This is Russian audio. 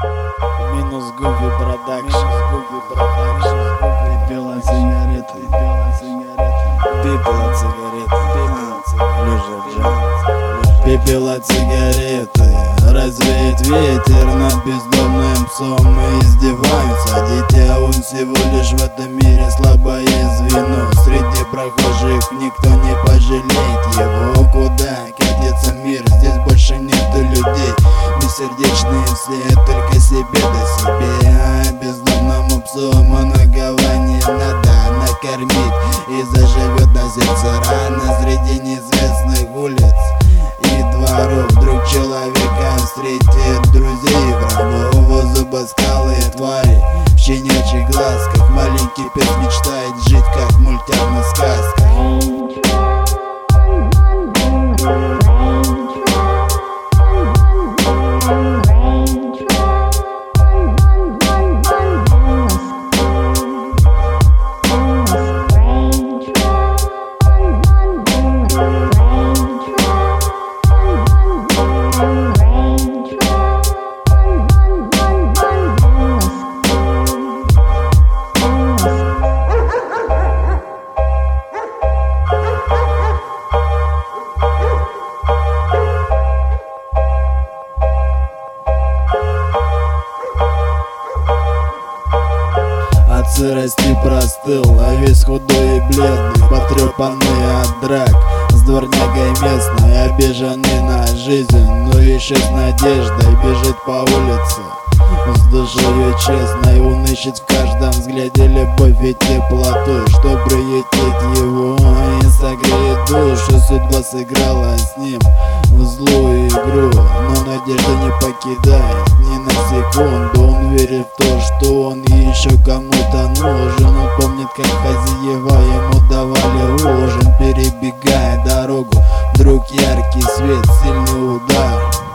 Минус Губи Продакшн. Пепел от сигареты. Пепел от сигареты. Лежа в джем. Пепел от сигареты. Развеет ветер над бездомным псом и издеваются. Дитя, он всего лишь в этом мире слабое звено. Среди прохожих никто не пожалеет его. Куда катится мир? Здесь больше нету людей. Бессердечные все, только себе до себе. А бездомному псу многование надо накормить. И заживет на сердце рано среди неизвестных улиц и дворов. Вдруг человека встретит друзей и врагов. Зубоскалые твари в щенячьих глазках. Маленький пес мечтает жить, как в мультяшных сказках. От сырости простыл, а весь худой и бледный, потрепанный от драк с дворнягой местной, обиженный на жизнь, но еще с надеждой бежит по улице. С душою честной он ищет в каждом взгляде любовь и теплоту, что приютит его и согреет душу. Судьба сыграла с ним в злую игру, но надежда не покидает ни на секунду. Он верит в то, что он еще кому-то нужен. Он помнит, как хозяева ему давали ужин. Перебегая дорогу, вдруг яркий свет, сильный удар.